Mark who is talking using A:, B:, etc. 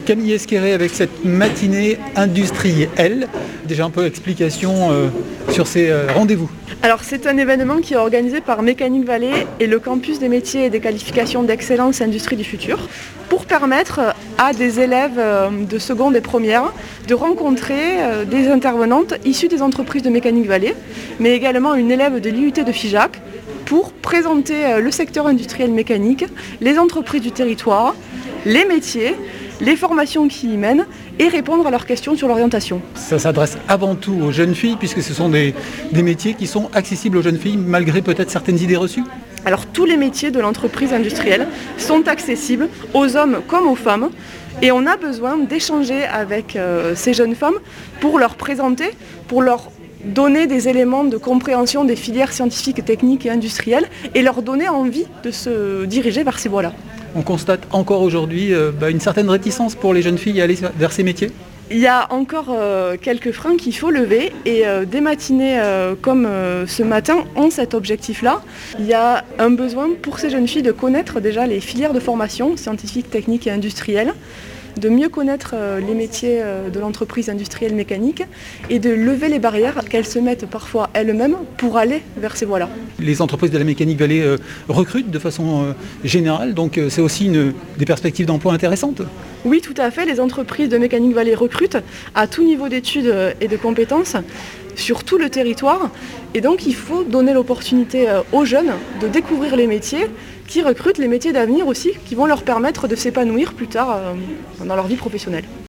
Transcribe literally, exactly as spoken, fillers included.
A: Camille Esqueré avec cette matinée industrielle. Déjà un peu d'explication euh, sur ces euh, rendez-vous.
B: Alors c'est un événement qui est organisé par Mécanique Vallée et le campus des métiers et des qualifications d'excellence Industrie du futur pour permettre à des élèves de seconde et première de rencontrer des intervenantes issues des entreprises de Mécanique Vallée, mais également une élève de l'I U T de Figeac pour présenter le secteur industriel mécanique, les entreprises du territoire, les métiers, les formations qui y mènent et répondre à leurs questions sur l'orientation.
A: Ça s'adresse avant tout aux jeunes filles puisque ce sont des, des métiers qui sont accessibles aux jeunes filles malgré peut-être certaines idées reçues.
B: Alors tous les métiers de l'entreprise industrielle sont accessibles aux hommes comme aux femmes et on a besoin d'échanger avec euh, ces jeunes femmes pour leur présenter, pour leur donner des éléments de compréhension des filières scientifiques, techniques et industrielles et leur donner envie de se diriger vers ces voies-là.
A: On constate encore aujourd'hui euh, bah, une certaine réticence pour les jeunes filles à aller vers ces métiers.
B: Il y a encore euh, quelques freins qu'il faut lever et euh, des matinées euh, comme euh, ce matin ont cet objectif-là. Il y a un besoin pour ces jeunes filles de connaître déjà les filières de formation scientifiques, techniques et industrielles, de mieux connaître euh, les métiers euh, de l'entreprise industrielle mécanique et de lever les barrières qu'elles se mettent parfois elles-mêmes pour aller vers ces voies-là.
A: Les entreprises de la Mécanique Vallée euh, recrutent de façon euh, générale, donc euh, c'est aussi une, des perspectives d'emploi intéressantes.
B: Oui, tout à fait. Les entreprises de Mécanique Vallée recrutent à tout niveau d'études et de compétences sur tout le territoire. Et donc, il faut donner l'opportunité aux jeunes de découvrir les métiers qui recrutent, les métiers d'avenir aussi, qui vont leur permettre de s'épanouir plus tard dans leur vie professionnelle.